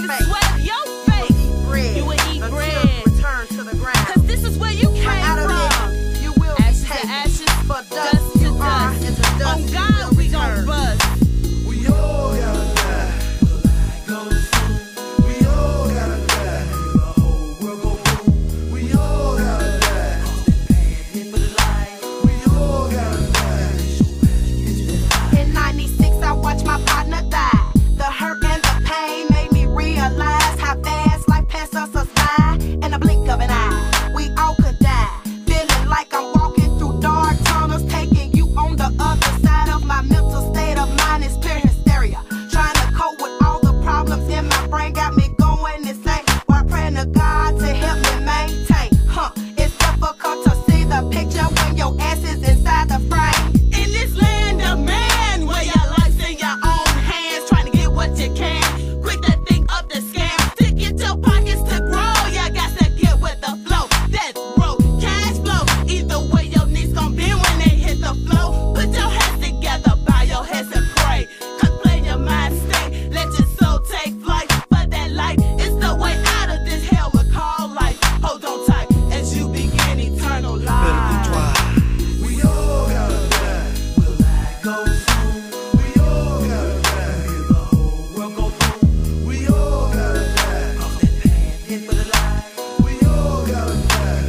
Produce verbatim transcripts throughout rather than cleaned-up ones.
the face. sweat of your face. You will eat bread. You will eat until bread. you return to the ground. Cause this is where you came Out of from. it, you will Ashes be to taken. ashes, For dust, dust to you are, dust. and to dust On you God will we gon' return. bust. We all gotta die. Will I go soon? We all gotta die. The whole world go boom. We all gotta die. Hit for the light. We all gotta die. In ninety-six, I watched my partner die. The hurt and the pain made me realize how fast life passed us by. In the blink of an eye, we all could die. Feeling like I'm walking through dark tunnels, taking you on the other side of my mental state of mind is pure hysteria. Trying to cope with all the problems in my brain got me going insane. While praying to God to help me maintain. Huh, it's difficult to see the picture when your ass is inside the frame. In this land of man, where your life's in your own hands, trying to get what you can. Quick to think up the scam, to get your pockets to grow. You got to get with the flow. That's broke, cash flow. Either way, your knees gon' bend when they hit the flow. Put your hands together, bow your heads and pray. Contemplate your mind state, let your soul take flight. For that light, it's the way out of this hell we call life. Hold on tight as you begin eternal life. We all gotta die. Will I go soon? We all gotta die. The whole world go boom. We all gotta die. Off that path, hit for the light. We all gotta die.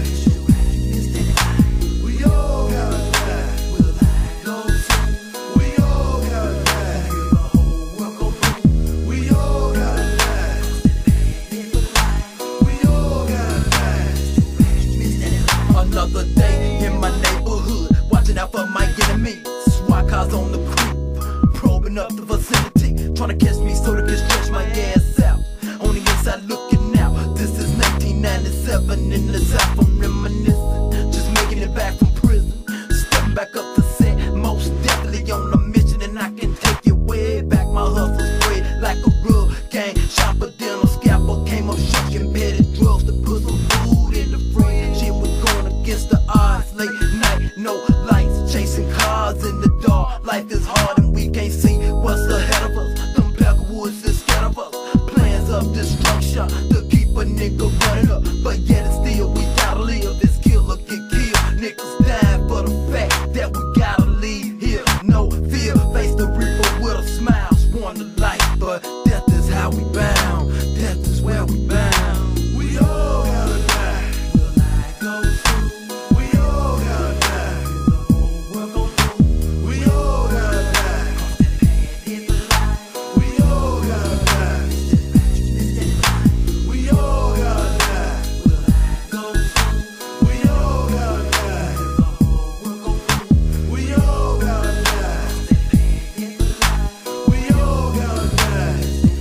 We all gotta die. Will I go soon? We all gotta die. The whole world go boom. We all gotta die. Off that path, hit for the light. We all gotta die. Another day in my neighborhood, watching out for my enemies. Swat cars on the creep, probing up the vicinity, trying to catch me so they can stretch my ass out. On the inside looking out, this is nineteen ninety-seven in the South. I'm reminiscing, just making it back from prison, stepping back up to set, most definitely on a mission, and I can take it way back. My hustle spread like a rug gang, shopper, dinner, scalper, came up shucking petty drugs to put some food in the fridge. Shit was going against the odds, late night, no lights, chasing cars in the dark. Life is hard and we can't see what's ahead of us. Them backwoods is scared of us, plans of destruction to keep a nigga running up, but yet it's still we gotta live. This killer get killed, niggas dying for the fact that we gotta leave here. No fear, face the reaper with a smile. Sworn to life, but death is how we bound. Death is where we bound. We all gotta die. Will I go soon? We all gotta die. The whole world go boom. We all gotta die. Off that path, hit for the light. We all gotta die. We all gotta die. Will I go soon? We all gotta die. The whole world go boom. We all gotta die. Off that path, hit for the light. We all gotta die.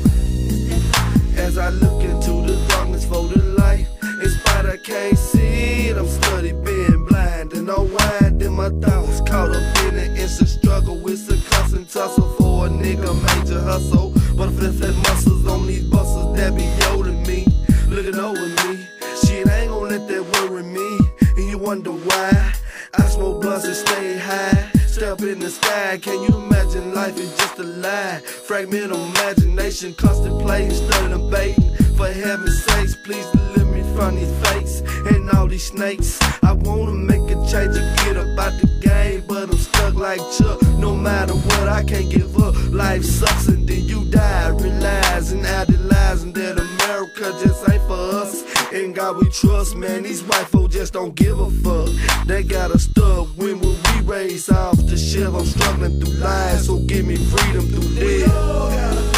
As I look into the darkness for the light, in spite I can't see it, I'm steady being blind and unwind in my thoughts, caught up in an instant struggle with a constant tussle for a nigga major hustle. But I flip that muscles on these buses that be holding me, looking over me. Shit, I ain't gon' let that worry me. And you wonder why I smoke blunts and stay high, step in the sky. Can you imagine life is just a lie? Fragment of imagination, contemplating, studying, debating. For heaven's sakes, please deliver me from these fakes and all these snakes. I wanna make a change and get up out the game, but I'm stuck like Chuck. No matter what, I can't give up. Life sucks and then you die, realizing, idealizing that America just ain't for us. In God we trust, man. These white folks just don't give a fuck. They got us stuck. When will we raise off the shelf? I'm struggling through life, so give me freedom through death.